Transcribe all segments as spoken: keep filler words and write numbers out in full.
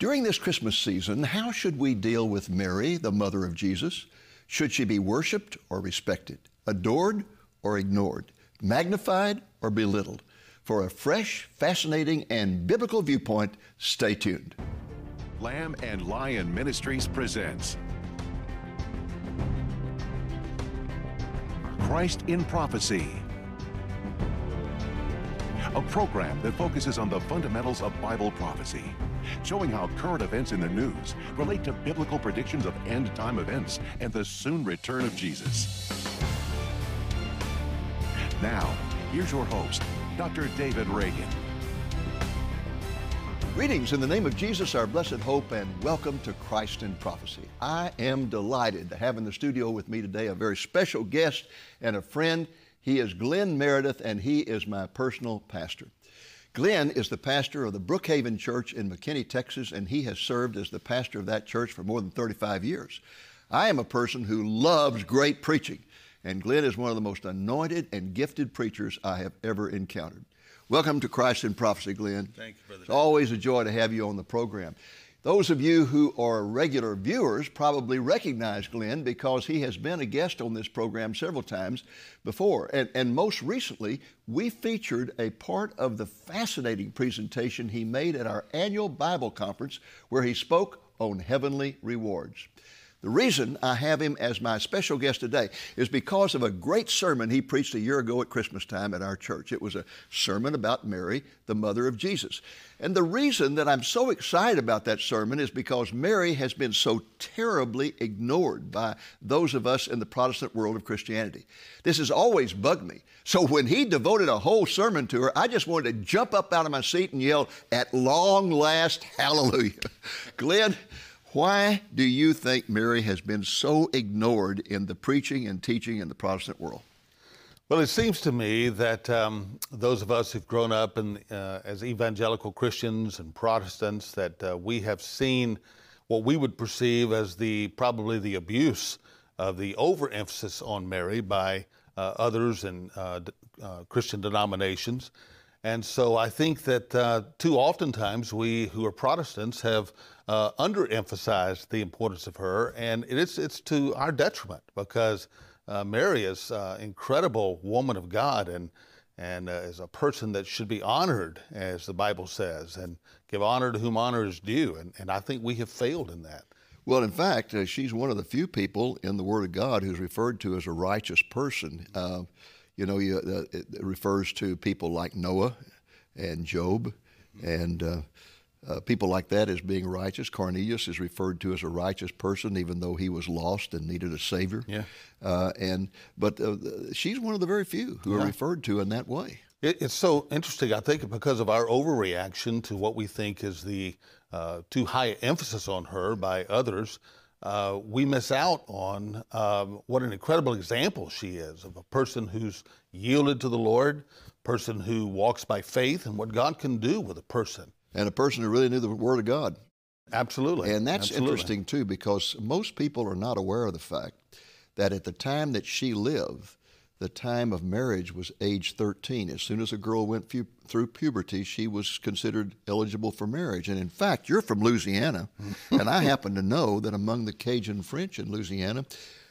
During this Christmas season, how should we deal with Mary, the mother of Jesus? Should she be worshiped or respected, adored or ignored, magnified or belittled? For a fresh, fascinating, and biblical viewpoint, stay tuned. Lamb and Lion Ministries presents Christ in Prophecy, a program that focuses on the fundamentals of Bible prophecy, showing how current events in the news relate to biblical predictions of end-time events and the soon return of Jesus. Now, here's your host, Doctor David Reagan. Greetings in the name of Jesus, our blessed hope, and welcome to Christ in Prophecy. I am delighted to have in the studio with me today a very special guest and a friend. He is Glenn Meredith, and he is my personal pastor. Glenn is the pastor of the Brookhaven Church in McKinney, Texas, and he has served as the pastor of that church for more than thirty-five years. I am a person who loves great preaching, and Glenn is one of the most anointed and gifted preachers I have ever encountered. Welcome to Christ in Prophecy, Glenn. Thank you, Brother. It's always a joy to have you on the program. Those of you who are regular viewers probably recognize Glenn because he has been a guest on this program several times before. And, and most recently, we featured a part of the fascinating presentation he made at our annual Bible conference where he spoke on heavenly rewards. The reason I have him as my special guest today is because of a great sermon he preached a year ago at Christmas time at our church. It was a sermon about Mary, the mother of Jesus. And the reason that I'm so excited about that sermon is because Mary has been so terribly ignored by those of us in the Protestant world of Christianity. This has always bugged me. So when he devoted a whole sermon to her, I just wanted to jump up out of my seat and yell, "At long last, hallelujah." Glenn, why do you think Mary has been so ignored in the preaching and teaching in the Protestant world? Well, it seems to me that um, those of us who've grown up in, uh, as evangelical Christians and Protestants, that uh, we have seen what we would perceive as the probably the abuse of the overemphasis on Mary by uh, others in uh, d- uh, Christian denominations. And so I think that uh, too oftentimes we who are Protestants have uh, underemphasized the importance of her, and it's it's to our detriment because uh, Mary is an incredible woman of God and and uh, is a person that should be honored, as the Bible says, and give honor to whom honor is due. And, and I think we have failed in that. Well, in fact, uh, she's one of the few people in the Word of God who's referred to as a righteous person. Uh, You know, you, uh, it refers to people like Noah and Job and uh, uh, people like that as being righteous. Cornelius is referred to as a righteous person, even though he was lost and needed a Savior. Yeah. Uh, and But uh, she's one of the very few who Yeah. are referred to in that way. It, it's so interesting, I think, because of our overreaction to what we think is the uh, too high emphasis on her by others. Uh, we miss out on um, what an incredible example she is of a person who's yielded to the Lord, person who walks by faith, and what God can do with a person. And a person who really knew the Word of God. Absolutely. And that's Absolutely. interesting, too, because most people are not aware of the fact that at the time that she lived, the time of marriage was age thirteen. As soon as a girl went fu- through puberty, she was considered eligible for marriage. And in fact, you're from Louisiana, and I happen to know that among the Cajun French in Louisiana,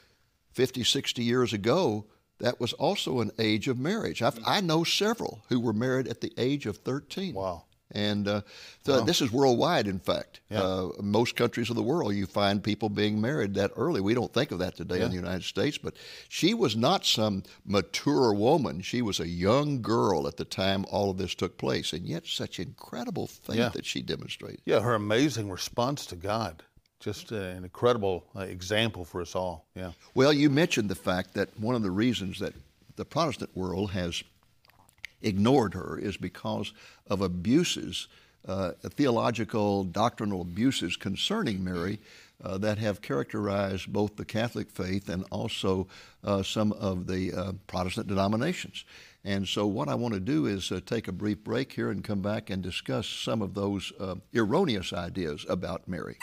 fifty, sixty years ago, that was also an age of marriage. I've, I know several who were married at the age of thirteen. Wow. And uh, so Wow. this is worldwide, in fact. Yeah. Uh, most countries of the world, you find people being married that early. We don't think of that today Yeah. in the United States, but she was not some mature woman. She was a young girl at the time all of this took place, and yet such incredible faith Yeah. that she demonstrated. Yeah, her amazing response to God. Just uh, an incredible uh, example for us all. Yeah. Well, you mentioned the fact that one of the reasons that the Protestant world has ignored her is because of abuses, uh, theological, doctrinal abuses concerning Mary uh, that have characterized both the Catholic faith and also uh, some of the uh, Protestant denominations. And so what I want to do is uh, take a brief break here and come back and discuss some of those uh, erroneous ideas about Mary.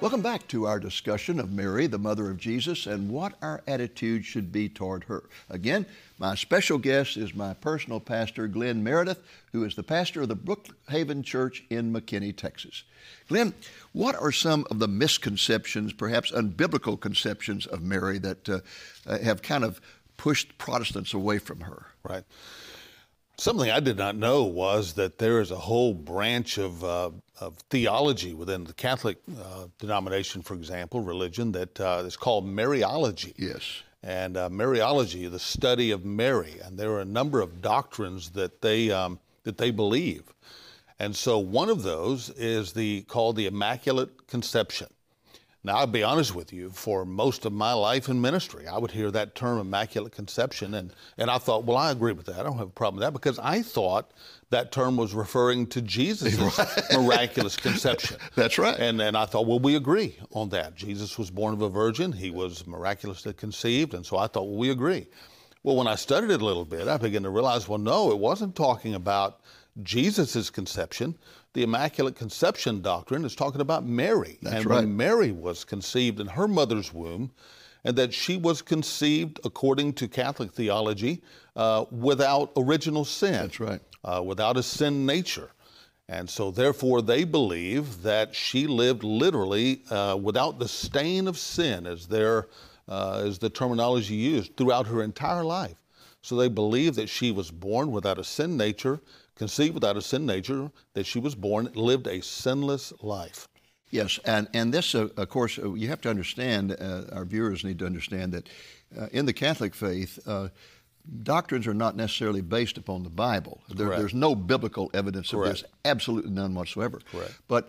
Welcome back to our discussion of Mary, the mother of Jesus, and what our attitude should be toward her. Again, my special guest is my personal pastor, Glenn Meredith, who is the pastor of the Brookhaven Church in McKinney, Texas. Glenn, what are some of the misconceptions, perhaps unbiblical conceptions of Mary that uh, uh, have kind of pushed Protestants away from her? Right. Something I did not know was that there is a whole branch of, uh, of theology within the Catholic uh, denomination, for example, religion, that uh, is called Mariology. Yes. And uh, Mariology, the study of Mary, and there are a number of doctrines that they um, that they believe. And so one of those is the called the Immaculate Conception. Now, I'll be honest with you, for most of my life in ministry, I would hear that term Immaculate Conception, and, and I thought, well, I agree with that. I don't have a problem with that, because I thought that term was referring to Jesus' right. miraculous conception. That's right. And, and I thought, well, we agree on that. Jesus was born of a virgin. He was miraculously conceived, and so I thought, well, we agree. Well, when I studied it a little bit, I began to realize, well, no, it wasn't talking about Jesus' conception. The Immaculate Conception doctrine is talking about Mary. That's and right. when Mary was conceived in her mother's womb, and that she was conceived, according to Catholic theology, uh, without original sin. That's right. Uh, without a sin nature. And so therefore they believe that she lived literally uh, without the stain of sin, as their, uh, as the terminology used, throughout her entire life. So they believe that she was born without a sin nature, conceived without a sin nature, that she was born, lived a sinless life. Yes, and, and this, uh, of course, uh, you have to understand, uh, our viewers need to understand that uh, in the Catholic faith, uh, doctrines are not necessarily based upon the Bible. There, there's no biblical evidence of Correct. this, absolutely none whatsoever. Correct. But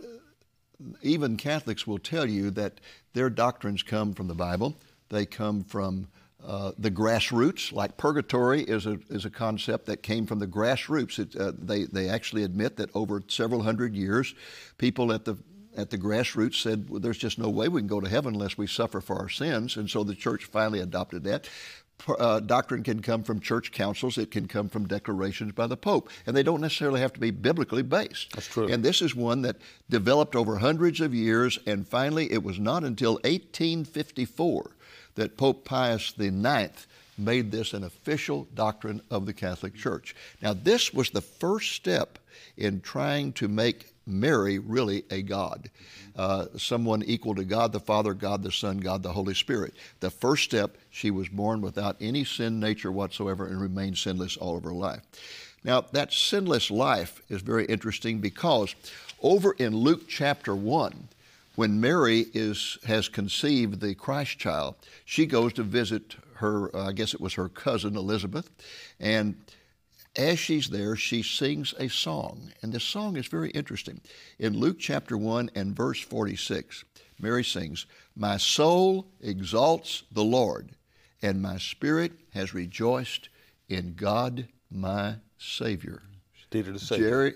even Catholics will tell you that their doctrines come from the Bible. They come from Uh, the grassroots, like purgatory is a is a concept that came from the grassroots. It, uh, they they actually admit that over several hundred years, people at the at the grassroots said, well, there's just no way we can go to heaven unless we suffer for our sins, and so the church finally adopted that. Uh, doctrine can come from church councils. It can come from declarations by the Pope, and they don't necessarily have to be biblically based. That's true. And this is one that developed over hundreds of years, and finally it was not until eighteen fifty-four that Pope Pius the Ninth made this an official doctrine of the Catholic Church. Now, this was the first step in trying to make Mary really a God, uh, someone equal to God the Father, God the Son, God the Holy Spirit. The first step, she was born without any sin nature whatsoever and remained sinless all of her life. Now, that sinless life is very interesting because over in Luke chapter one, when Mary is has conceived the Christ child, she goes to visit her, uh, I guess it was her cousin Elizabeth, and as she's there, she sings a song, and this song is very interesting. In Luke chapter one and verse forty-six, Mary sings, "My soul exalts the Lord, and my spirit has rejoiced in God my Savior." She needed a Savior. Jerry,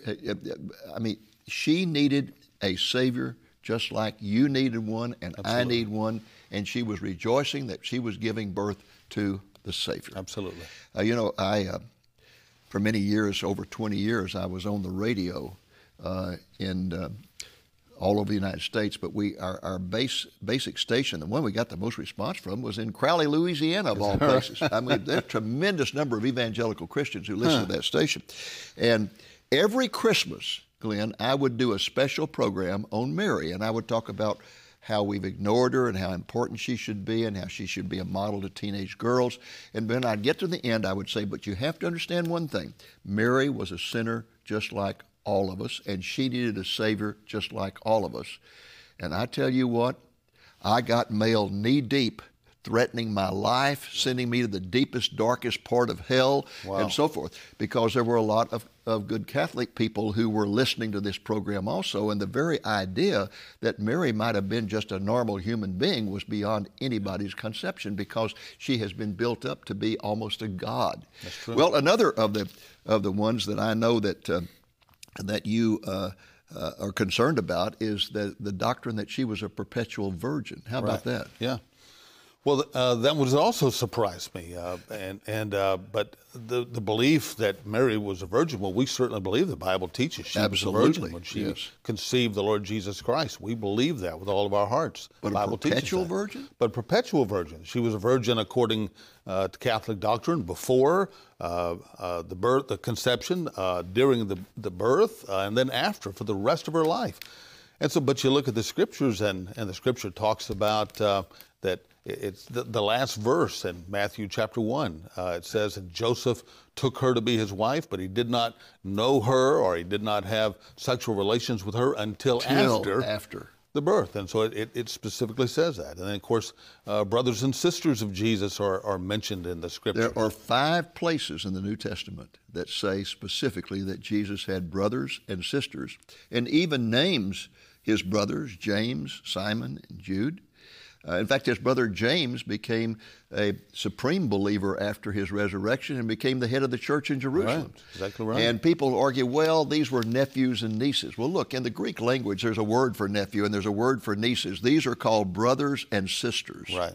I mean, she needed a Savior just like you needed one and Absolutely. I need one, and she was rejoicing that she was giving birth to the Savior. Absolutely. Uh, you know, I, uh, for many years, over twenty years, I was on the radio uh, in uh, all over the United States, but we our, our base basic station, the one we got the most response from, was in Crowley, Louisiana, of all places. I mean, there's a tremendous number of evangelical Christians who listen huh. to that station. And every Christmas, Glenn, I would do a special program on Mary, and I would talk about how we've ignored her and how important she should be and how she should be a model to teenage girls. And when I'd get to the end, I would say, but you have to understand one thing. Mary was a sinner just like all of us, and she needed a Savior just like all of us. And I tell you what, I got mail knee-deep threatening my life, sending me to the deepest, darkest part of hell, wow. and so forth, because there were a lot of, of good Catholic people who were listening to this program also, and the very idea that Mary might have been just a normal human being was beyond anybody's conception, because she has been built up to be almost a god. That's true. Well, another of the of the ones that I know that uh, that you uh, uh, are concerned about is the, the doctrine that she was a perpetual virgin. How about right. that? Yeah. Well, uh, that was also surprised me, uh, and and uh, but the the belief that Mary was a virgin. Well, we certainly believe the Bible teaches she Absolutely. was a virgin when she Yes. conceived the Lord Jesus Christ. We believe that with all of our hearts. But the a Bible teaches perpetual that. virgin? But perpetual virgin. She was a virgin according uh, to Catholic doctrine before uh, uh, the birth, the conception, uh, during the the birth, uh, and then after for the rest of her life. And so, but you look at the scriptures, and and the scripture talks about uh, that. It's the, the last verse in Matthew chapter one. Uh, it says, and Joseph took her to be his wife, but he did not know her, or he did not have sexual relations with her until Till after, after. the birth. And so it, it, it specifically says that. And then, of course, uh, brothers and sisters of Jesus are, are mentioned in the scripture. There are five places in the New Testament that say specifically that Jesus had brothers and sisters, and even names his brothers, James, Simon, and Jude. Uh, in fact, his brother James became a supreme believer after his resurrection and became the head of the church in Jerusalem. Right. Exactly right. And people argue, well, these were nephews and nieces. Well, look, in the Greek language, there's a word for nephew and there's a word for nieces. These are called brothers and sisters. Right.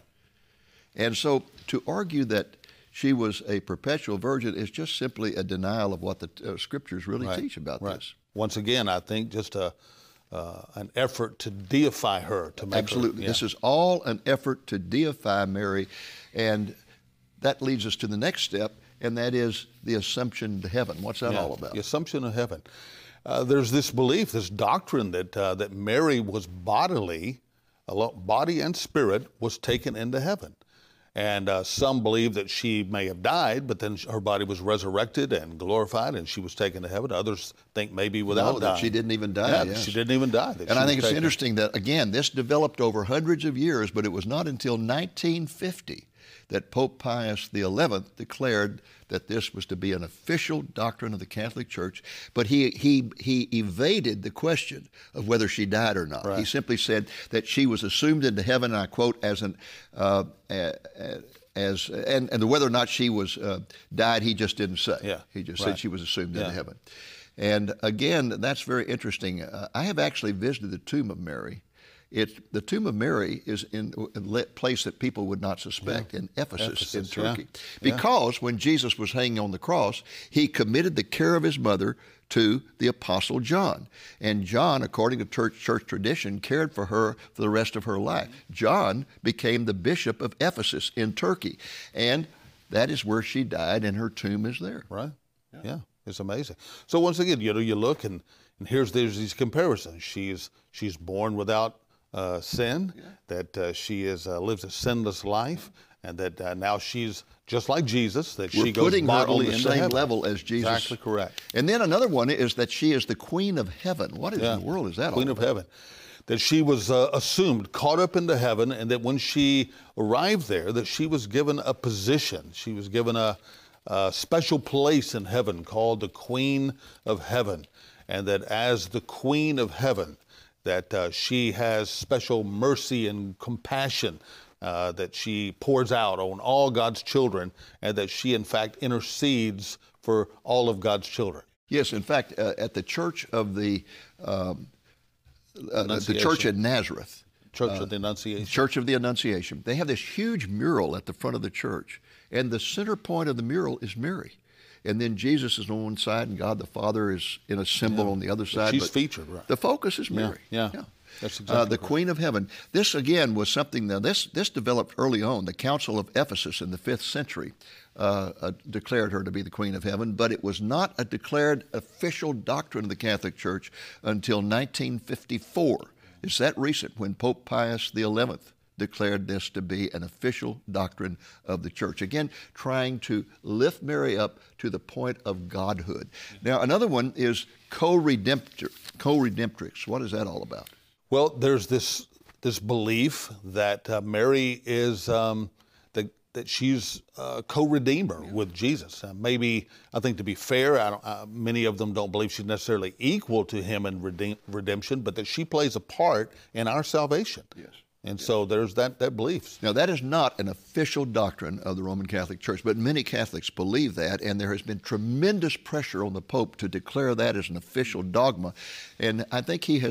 And so to argue that she was a perpetual virgin is just simply a denial of what the uh, scriptures really Right. teach about Right. this. Once again, I think just a uh, an effort to deify her, to make Absolutely. her. yeah. This is all an effort to deify Mary, and that leads us to the next step, and that is the assumption to heaven. What's that Yeah, all about? The assumption of heaven. Uh, there's this belief, this doctrine that uh, that Mary was bodily, alo- body and spirit, was taken into heaven. And uh, some believe that she may have died, but then her body was resurrected and glorified, and she was taken to heaven. Others think maybe without No, dying. that she didn't even die. Yeah, yes. she didn't even die. that And she I was think it's taken. interesting that, again, this developed over hundreds of years, but it was not until nineteen fifty that Pope Pius the eleventh declared that this was to be an official doctrine of the Catholic Church, but he he he evaded the question of whether she died or not. Right. He simply said that she was assumed into heaven, and I quote, as an uh, uh, as and, and whether or not she was uh, died, he just didn't say. Yeah. He just Right. said she was assumed Yeah. into heaven. And again, that's very interesting. Uh, I have actually visited the tomb of Mary. It, the tomb of Mary is in a place that people would not suspect, in Ephesus, in Ephesus, Turkey. yeah. Because when Jesus was hanging on the cross, he committed the care of his mother to the Apostle John. And John, according to church, church tradition, cared for her for the rest of her life. John became the bishop of Ephesus in Turkey. And that is where she died, and her tomb is there. Right? Yeah. yeah, it's amazing. So once again, you know, you look and, and here's there's these comparisons. She's she's born without uh, sin, yeah. that uh, she is uh, lives a sinless life, and that uh, now she's just like Jesus. That We're she goes putting her on bodily the into same heaven. level as Jesus. Exactly correct. And then another one is that she is the Queen of Heaven. What in Yeah. the world is that Queen all of about? Heaven. That she was uh, assumed, caught up into heaven, and that when she arrived there, that she was given a position. She was given a, a special place in heaven called the Queen of Heaven. And that as the Queen of Heaven, that uh, she has special mercy and compassion uh, that she pours out on all God's children, and that she, in fact, intercedes for all of God's children. Yes, in fact, uh, at the Church of the um, uh, the Annunciation. Church in Nazareth, Church of the Annunciation. Church of the Annunciation, they have this huge mural at the front of the church, and the center point of the mural is Mary. And then Jesus is on one side, and God the Father is in a symbol Yeah. on the other side. She's but featured, right. The focus is Mary. Yeah, yeah. That's Uh, exactly the correct. Queen of Heaven. This, again, was something that this, this developed early on. The Council of Ephesus in the fifth century uh, uh, declared her to be the Queen of Heaven, but it was not a declared official doctrine of the Catholic Church until nineteen fifty-four. It's that recent when Pope Pius the eleventh declared this to be an official doctrine of the church. Again, trying to lift Mary up to the point of godhood. Now, another one is co-redemptor, co-redemptrix. What is that all about? Well, there's this this belief that uh, Mary is um, that that she's a co-redeemer with Jesus. Uh, maybe I think to be fair, I don't, uh, many of them don't believe she's necessarily equal to him in redeem, redemption, but that she plays a part in our salvation. Yes. And so there's that that belief. Now, that is not an official doctrine of the Roman Catholic Church, but many Catholics believe that, and there has been tremendous pressure on the Pope to declare that as an official dogma. And I think he has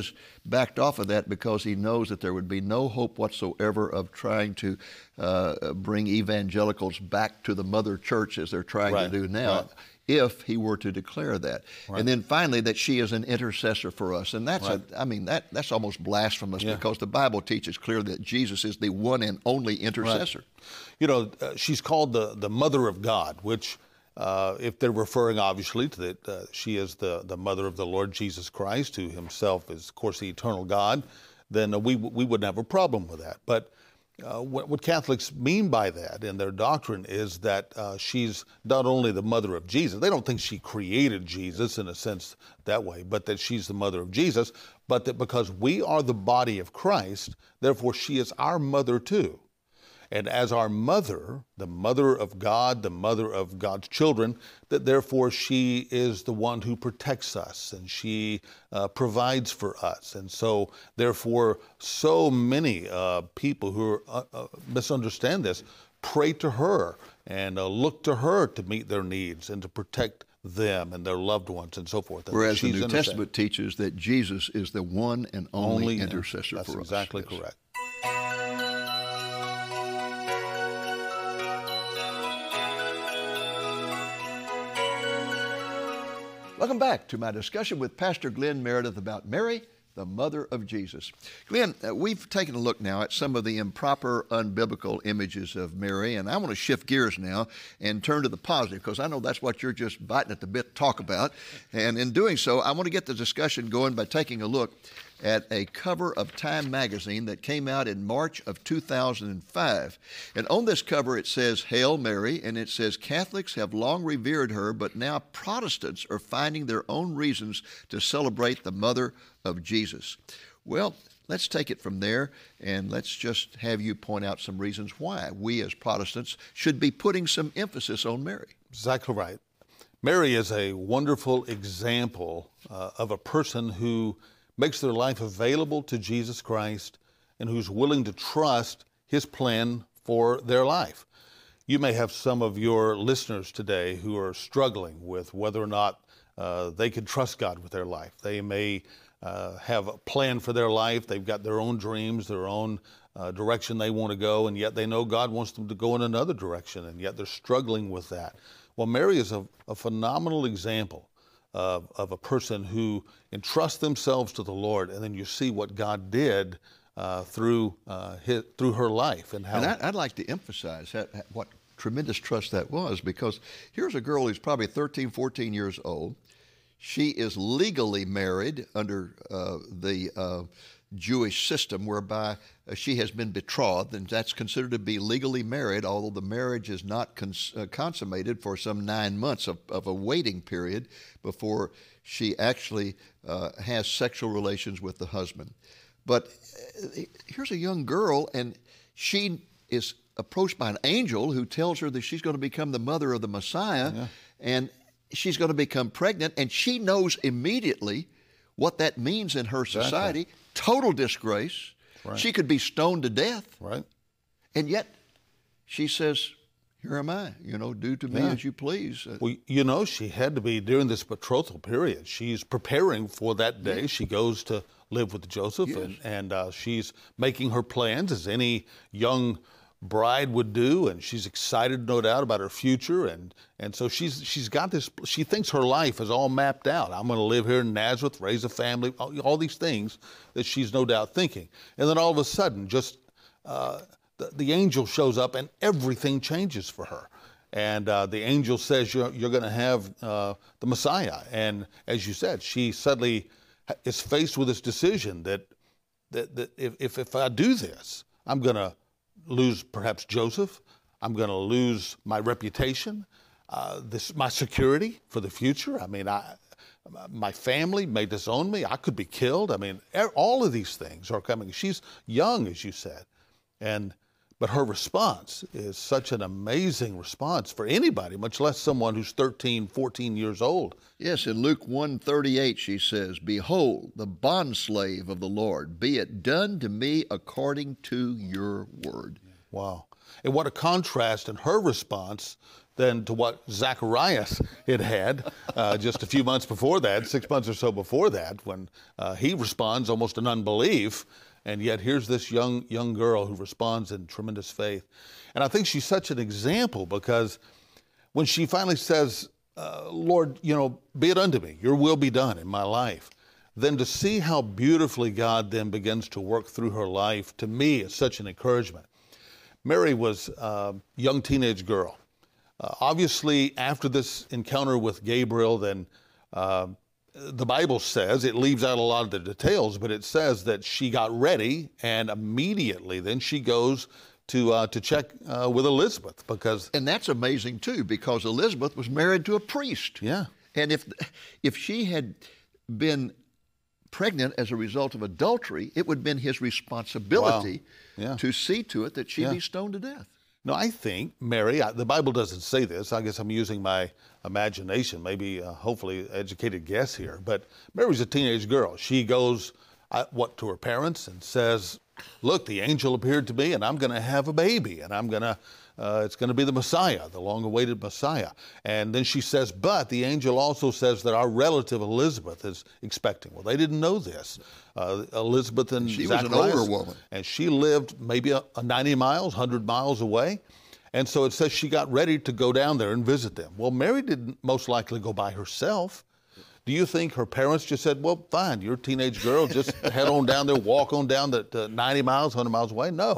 backed off of that because he knows that there would be no hope whatsoever of trying to uh, bring evangelicals back to the mother church as they're trying Right. to do now. Right. If he were to declare that. Right. And then finally, that she is an intercessor for us. And that's, Right. a, I mean, that that's almost blasphemous Yeah. because the Bible teaches clearly that Jesus is the one and only intercessor. You know, uh, she's called the, the Mother of God, which, uh, if they're referring obviously to that, uh, she is the, the mother of the Lord Jesus Christ, who himself is, of course, the eternal God, then uh, we, we wouldn't have a problem with that. But Uh, what, what Catholics mean by that in their doctrine is that uh, she's not only the mother of Jesus. They don't think she created Jesus in a sense that way, but that she's the mother of Jesus, but that because we are the body of Christ, therefore she is our mother too. And as our mother, the mother of God, the mother of God's children, that therefore she is the one who protects us and she uh, provides for us. And so therefore so many uh, people who are, uh, uh, misunderstand this pray to her and uh, look to her to meet their needs and to protect them and their loved ones and so forth. And Whereas the she's New intercessor. Testament teaches that Jesus is the one and only, Only intercessor That's for us. exactly Yes. correct. Welcome back to my discussion with Pastor Glenn Meredith about Mary, the mother of Jesus. Glenn, uh, we've taken a look now at some of the improper, unbiblical images of Mary, and I want to shift gears now and turn to the positive, because I know that's what you're just biting at the bit to talk about. And in doing so, I want to get the discussion going by taking a look at a cover of Time magazine that came out in March of two thousand five. And on this cover it says, "Hail Mary," and it says, "Catholics have long revered her, but now Protestants are finding their own reasons to celebrate the mother of Jesus." Well, let's take it from there, and let's just have you point out some reasons why we as Protestants should be putting some emphasis on Mary. Exactly right. Mary is a wonderful example uh, of a person who makes their life available to Jesus Christ and who's willing to trust his plan for their life. You may have some of your listeners today who are struggling with whether or not uh, they can trust God with their life. They may uh, have a plan for their life. They've got their own dreams, their own uh, direction they want to go, and yet they know God wants them to go in another direction, and yet they're struggling with that. Well, Mary is a, a phenomenal example Of, of a person who entrusts themselves to the Lord, and then you see what God did uh, through uh, his, through her life and how. And I, I'd like to emphasize that, what tremendous trust that was, because here's a girl who's probably thirteen, fourteen years old. She is legally married under uh, the uh, Jewish system, whereby uh, she has been betrothed, and that's considered to be legally married, although the marriage is not cons- uh, consummated for some nine months of, of a waiting period before she actually uh, has sexual relations with the husband. But uh, here's a young girl, and she is approached by an angel who tells her that she's going to become the mother of the Messiah, Yeah. and she's going to become pregnant, and she knows immediately what that means in her society. Exactly. Total disgrace. Right. She could be stoned to death. Right. And yet she says, "Here am I, you know, do to me Yeah. as you please." Uh, Well, you know, she had to be during this betrothal period. She's preparing for that day. Yeah. She goes to live with Joseph, Yes. and, and uh, she's making her plans as any young bride would do, and she's excited, no doubt, about her future, and and so she's she's got this. She thinks her life is all mapped out. I'm going to live here in Nazareth, raise a family, all, all these things that she's no doubt thinking. And then all of a sudden, just uh, the, the angel shows up, and everything changes for her. And uh, the angel says you're you're going to have uh, the Messiah, and as you said, she suddenly is faced with this decision that that, that if, if if I do this, I'm going to lose perhaps Joseph. I'm going to lose my reputation, uh, this my security for the future. I mean, I, my family may disown me. I could be killed. I mean, all of these things are coming. She's young, as you said, and but her response is such an amazing response for anybody, much less someone who's thirteen, fourteen years old. Yes, in Luke one thirty-eight she says, "Behold, the bondslave of the Lord, be it done to me according to your word." Wow. And what a contrast in her response than to what Zacharias had had uh, just a few months before that, six months or so before that, when uh, he responds almost in unbelief. And yet here's this young young girl who responds in tremendous faith. And I think she's such an example because when she finally says, uh, Lord, you know, be it unto me, your will be done in my life, then to see how beautifully God then begins to work through her life, to me, is such an encouragement. Mary was a young teenage girl. Uh, obviously, after this encounter with Gabriel, then uh, the Bible says, it leaves out a lot of the details, but it says that she got ready, and immediately then she goes to uh, to check uh, with Elizabeth, because... And that's amazing, too, because Elizabeth was married to a priest. Yeah. And if if she had been pregnant as a result of adultery, it would have been his responsibility wow. yeah. to see to it that she yeah. be stoned to death. No, I think Mary, I, the Bible doesn't say this. I guess I'm using my imagination, maybe uh, hopefully educated guess here. But Mary's a teenage girl. She goes, uh, what, to her parents and says, look, the angel appeared to me and I'm going to have a baby and I'm going to, uh, it's going to be the Messiah, the long-awaited Messiah. And then she says, but the angel also says that our relative Elizabeth is expecting. Well, they didn't know this. Uh, Elizabeth and she Zacharias, was an older woman. And she lived maybe a, a ninety miles, one hundred miles away. And so it says she got ready to go down there and visit them. Well, Mary didn't most likely go by herself. Do you think her parents just said, well, fine, you're a teenage girl, just head on down there, walk on down the uh, ninety miles, one hundred miles away? No.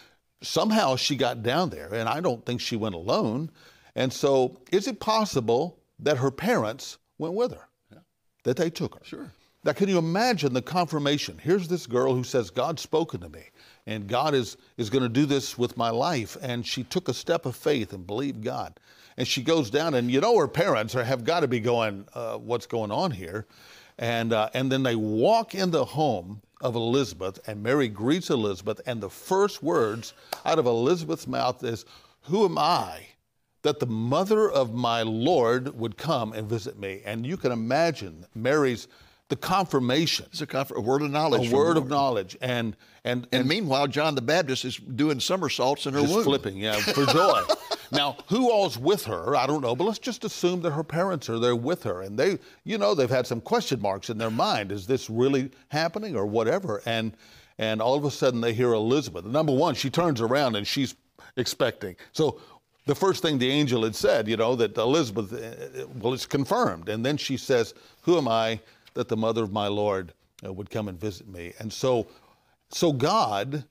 Somehow she got down there, and I don't think she went alone. And so is it possible that her parents went with her, yeah. that they took her? Sure. Now, can you imagine the confirmation? Here's this girl who says, God's spoken to me, and God is, is going to do this with my life. And she took a step of faith and believed God. And she goes down, and you know her parents are, have got to be going, uh, what's going on here? And, uh, and then they walk in the home of Elizabeth, and Mary greets Elizabeth, and the first words out of Elizabeth's mouth is, who am I that the mother of my Lord would come and visit me? And you can imagine Mary's, the confirmation. It's a, conf- a word of knowledge. A word of knowledge. And, and, and, and meanwhile, John the Baptist is doing somersaults in her just womb. flipping, yeah, for joy. Now, who all's with her? I don't know, but let's just assume that her parents are there with her. And they, you know, they've had some question marks in their mind. Is this really happening or whatever? And and all of a sudden they hear Elizabeth. Number one, she turns around and she's expecting. So the first thing the angel had said, you know, that Elizabeth, well, it's confirmed. And then she says, who am I that the mother of my Lord uh, would come and visit me? And so, so God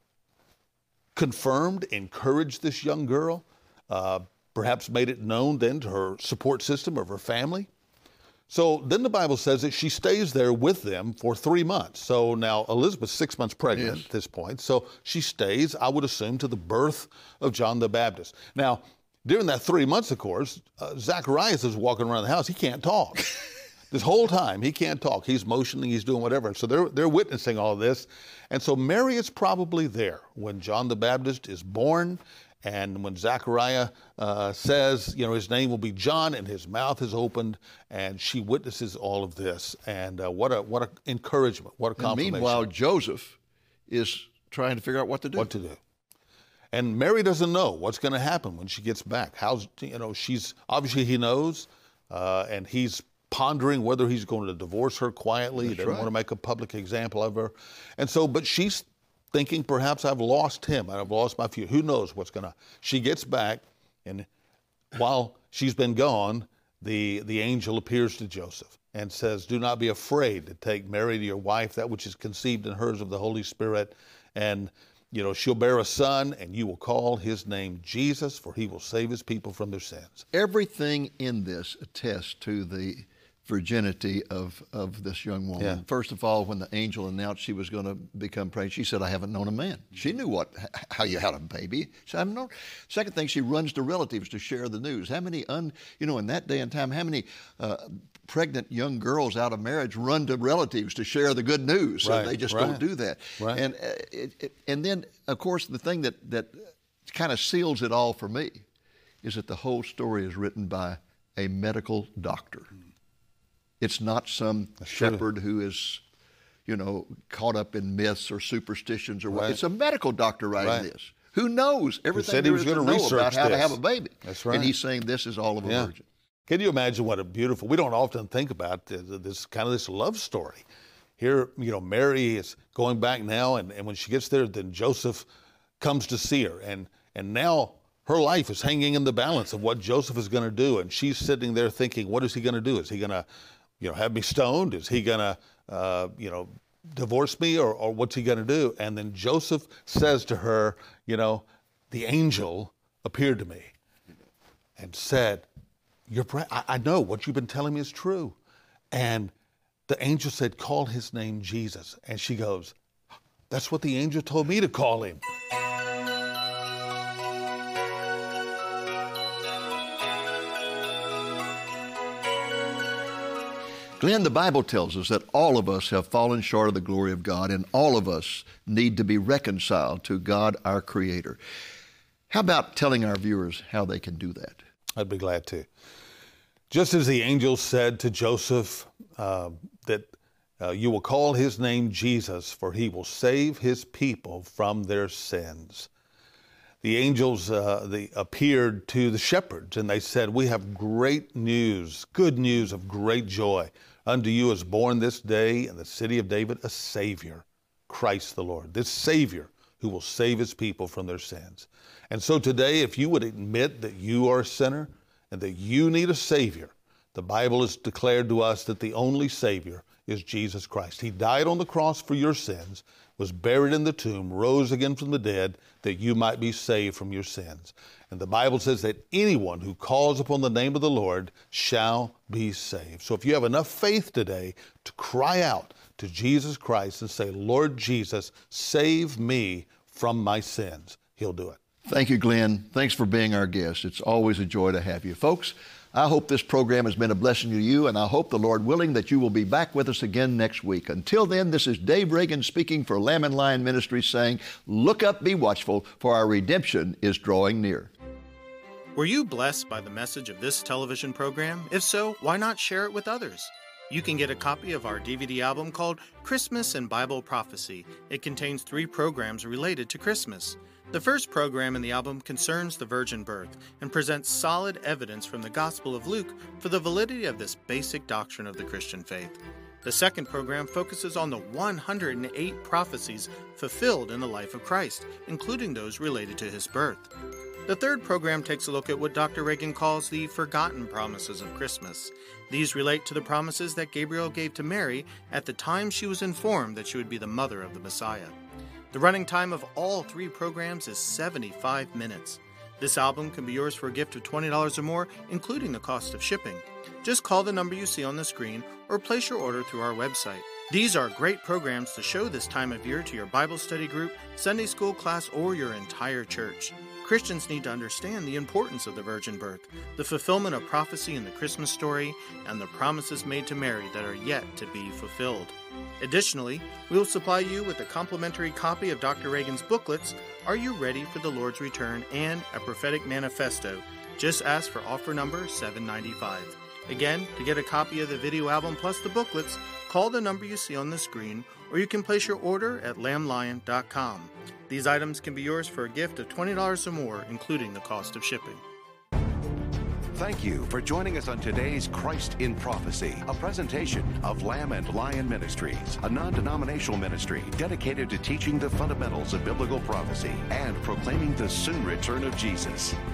confirmed, encouraged this young girl, uh, perhaps made it known then to her support system of her family. So then the Bible says that she stays there with them for three months. So now Elizabeth's six months pregnant yes. at this point. So she stays, I would assume, to the birth of John the Baptist. Now, during that three months, of course, uh, Zacharias is walking around the house. He can't talk. This whole time, he can't talk. He's motioning, he's doing whatever. So they're, they're witnessing all of this. And so Mary is probably there when John the Baptist is born. And when Zechariah uh, says, you know, his name will be John, and his mouth is opened, and she witnesses all of this. And uh, what a what a encouragement, what a confirmation. And meanwhile, Joseph is trying to figure out what to do. What to do. And Mary doesn't know what's going to happen when she gets back. How's, you know, she's, obviously he knows, uh, and he's pondering whether he's going to divorce her quietly. That's he doesn't right. want to make a public example of her. And so, but she's thinking perhaps I've lost him and I've lost my future. Who knows what's going to... She gets back, and while she's been gone, the, the angel appears to Joseph and says, do not be afraid to take Mary to your wife, that which is conceived in hers of the Holy Spirit. And, you know, she'll bear a son, and you will call his name Jesus, for he will save his people from their sins. Everything in this attests to the virginity of, of this young woman. Yeah. First of all, when the angel announced she was going to become pregnant, she said, I haven't known a man. She knew what how you had a baby. She said, I haven't known. Second thing, she runs to relatives to share the news. How many, un, you know, in that day and time, how many uh, pregnant young girls out of marriage run to relatives to share the good news? Right, So they just right, don't do that. Right. And, uh, it, it, and then, of course, the thing that, that kind of seals it all for me is that the whole story is written by a medical doctor. It's not some That's shepherd true. who is, you know, caught up in myths or superstitions or what. Right. It's a medical doctor writing Right. this, who knows everything said he there was is to gonna know research about how to this. have a baby. That's right. And he's saying this is all of a Yeah. virgin. Can you imagine what a beautiful, we don't often think about this, this kind of this love story. Here, you know, Mary is going back now, and, and when she gets there, then Joseph comes to see her. And, and now her life is hanging in the balance of what Joseph is going to do. And she's sitting there thinking, what is he going to do? Is he going to, you know, have me stoned? Is he going to, uh, you know, divorce me, or, or what's he going to do? And then Joseph says to her, you know, the angel appeared to me and said, You're pre- I, I know what you've been telling me is true. And the angel said, call his name Jesus. And she goes, that's what the angel told me to call him. Glenn, the Bible tells us that all of us have fallen short of the glory of God, and all of us need to be reconciled to God, our Creator. How about telling our viewers how they can do that? I'd be glad to. Just as the angel said to Joseph uh, that uh, you will call his name Jesus, for he will save his people from their sins. The angels uh, they appeared to the shepherds, and they said, we have great news, good news of great joy. Unto you is born this day in the city of David a Savior, Christ the Lord. This Savior who will save his people from their sins. And so today, if you would admit that you are a sinner and that you need a Savior, the Bible has declared to us that the only Savior is Jesus Christ. He died on the cross for your sins, was buried in the tomb, rose again from the dead, that you might be saved from your sins. And the Bible says that anyone who calls upon the name of the Lord shall be saved. So if you have enough faith today to cry out to Jesus Christ and say, Lord Jesus, save me from my sins, he'll do it. Thank you, Glenn. Thanks for being our guest. It's always a joy to have you. Folks, I hope this program has been a blessing to you, and I hope, the Lord willing, that you will be back with us again next week. Until then, this is Dave Reagan speaking for Lamb and Lion Ministries, saying, look up, be watchful, for our redemption is drawing near. Were you blessed by the message of this television program? If so, why not share it with others? You can get a copy of our D V D album called Christmas and Bible Prophecy. It contains three programs related to Christmas. The first program in the album concerns the virgin birth and presents solid evidence from the Gospel of Luke for the validity of this basic doctrine of the Christian faith. The second program focuses on the one hundred eight prophecies fulfilled in the life of Christ, including those related to his birth. The third program takes a look at what Doctor Reagan calls the forgotten promises of Christmas. These relate to the promises that Gabriel gave to Mary at the time she was informed that she would be the mother of the Messiah. The running time of all three programs is seventy-five minutes. This album can be yours for a gift of twenty dollars or more, including the cost of shipping. Just call the number you see on the screen or place your order through our website. These are great programs to show this time of year to your Bible study group, Sunday school class, or your entire church. Christians need to understand the importance of the virgin birth, the fulfillment of prophecy in the Christmas story, and the promises made to Mary that are yet to be fulfilled. Additionally, we will supply you with a complimentary copy of Doctor Reagan's booklets, Are You Ready for the Lord's Return? And a prophetic manifesto. Just ask for offer number seven ninety-five. Again, to get a copy of the video album plus the booklets, call the number you see on the screen, or you can place your order at lamb lion dot com. These items can be yours for a gift of twenty dollars or more, including the cost of shipping. Thank you for joining us on today's Christ in Prophecy, a presentation of Lamb and Lion Ministries, a non-denominational ministry dedicated to teaching the fundamentals of biblical prophecy and proclaiming the soon return of Jesus.